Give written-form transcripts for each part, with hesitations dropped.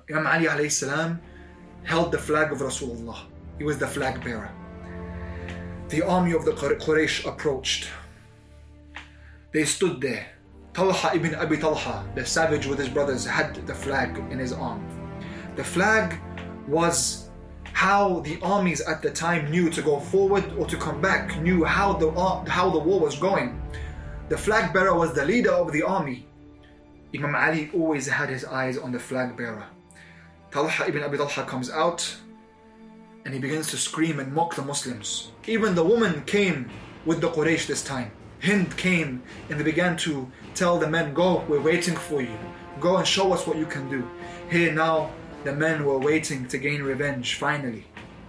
Imam Ali alayhi salam held the flag of Rasulullah. He was the flag bearer. The army of the Quraysh approached. They stood there. Talha ibn Abi Talha, the savage with his brothers, had the flag in his arm. The flag was how the armies at the time knew to go forward or to come back, knew how the war was going. The flag bearer was the leader of the army. Imam Ali always had his eyes on the flag bearer. Talha ibn Abi Talha comes out and he begins to scream and mock the Muslims. Even the woman came with the Quraysh this time. Hind came and they began to tell the men, go, we're waiting for you. Go and show us what you can do. Here now, the men were waiting to gain revenge, finally.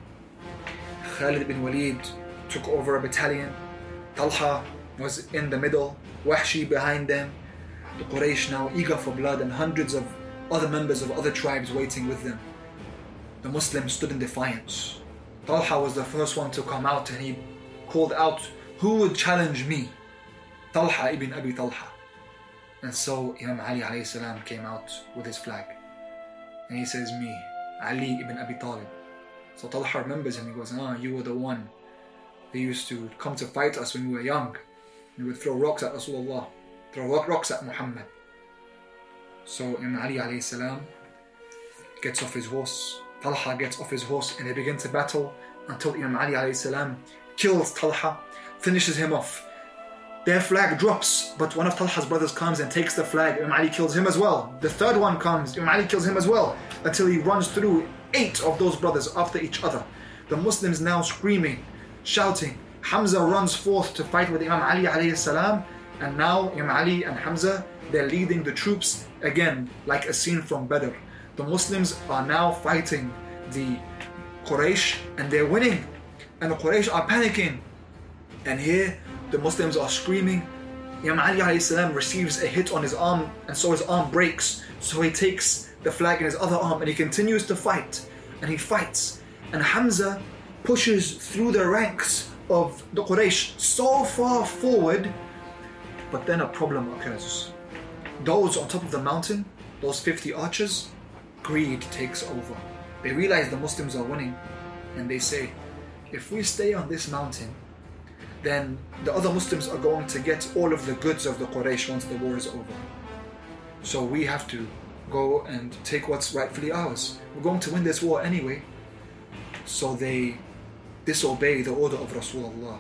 Khalid bin Walid took over a battalion. Talha was in the middle, Wahshi behind them. The Quraysh now eager for blood and hundreds of other members of other tribes waiting with them. The Muslims stood in defiance. Talha was the first one to come out and he called out, who would challenge me? Talha ibn Abi Talha. And so Imam Ali alayhi salam came out with his flag. And he says, me, Ali ibn Abi Talib. So Talha remembers him. He goes, you were the one. They used to come to fight us when we were young. We would throw rocks at Rasulullah, throw rocks at Muhammad. So Imam Ali alayhi salam gets off his horse. Talha gets off his horse and they begin to battle until Imam Ali alayhi salam kills Talha, finishes him off. Their flag drops, but one of Talha's brothers comes and takes the flag. Imam Ali kills him as well. The third one comes, Imam Ali kills him as well, until he runs through 8 of those brothers after each other. The Muslims now screaming, shouting. Hamza runs forth to fight with Imam Ali alayhi salam, and now Imam Ali and Hamza, they're leading the troops again, like a scene from Badr. The Muslims are now fighting the Quraysh and they're winning, and the Quraysh are panicking. And here the Muslims are screaming. Imam Ali alayhi salam receives a hit on his arm, and so his arm breaks. So he takes the flag in his other arm and he continues to fight, and he fights. And Hamza pushes through the ranks of the Quraysh so far forward, but then a problem occurs. Those on top of the mountain, those 50 archers, greed takes over. They realize the Muslims are winning, and they say, if we stay on this mountain, then the other Muslims are going to get all of the goods of the Quraysh once the war is over. So we have to go and take what's rightfully ours. We're going to win this war anyway. So they disobey the order of Rasulullah.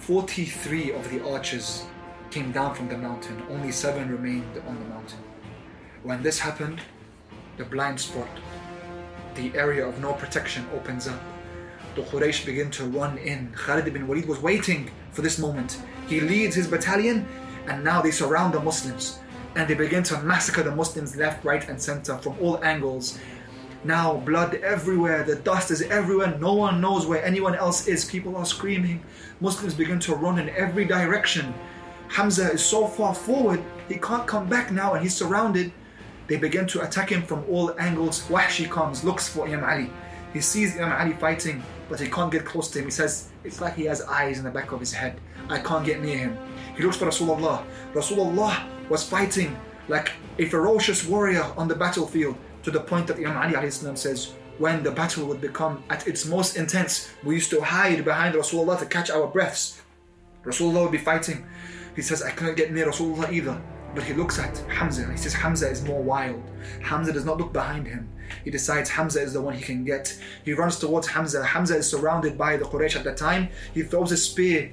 43 of the archers came down from the mountain. Only 7 remained on the mountain. When this happened, the blind spot, the area of no protection opens up. The Quraysh begin to run in. Khalid ibn Walid was waiting for this moment. He leads his battalion and now they surround the Muslims and they begin to massacre the Muslims left, right and center from all angles. Now blood everywhere, the dust is everywhere, no one knows where anyone else is. People are screaming. Muslims begin to run in every direction. Hamza is so far forward, he can't come back now and he's surrounded. They begin to attack him from all angles. Wahshi comes, looks for Imam Ali. He sees Imam Ali fighting, but he can't get close to him. He says, it's like he has eyes in the back of his head. I can't get near him. He looks for Rasulullah. Rasulullah was fighting like a ferocious warrior on the battlefield, to the point that Imam Ali alayhi salam says, when the battle would become at its most intense, we used to hide behind Rasulullah to catch our breaths. Rasulullah would be fighting. He says, I couldn't get near Rasulullah either. But he looks at Hamza. He says Hamza is more wild. Hamza does not look behind him. He decides Hamza is the one he can get. He runs towards Hamza. Hamza is surrounded by the Quraysh at the time. He throws a spear.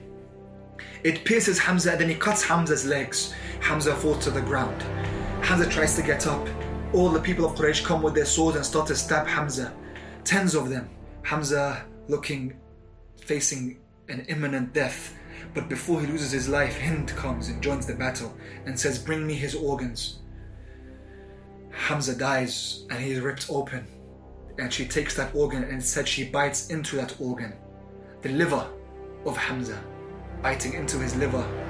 It pierces Hamza and then he cuts Hamza's legs. Hamza falls to the ground. Hamza tries to get up. All the people of Quraysh come with their swords and start to stab Hamza. 10s of them. Hamza facing an imminent death. But before he loses his life, Hind comes and joins the battle and says, bring me his organs. Hamza dies and he is ripped open. And she takes that organ and said she bites into that organ. The liver of Hamza, biting into his liver.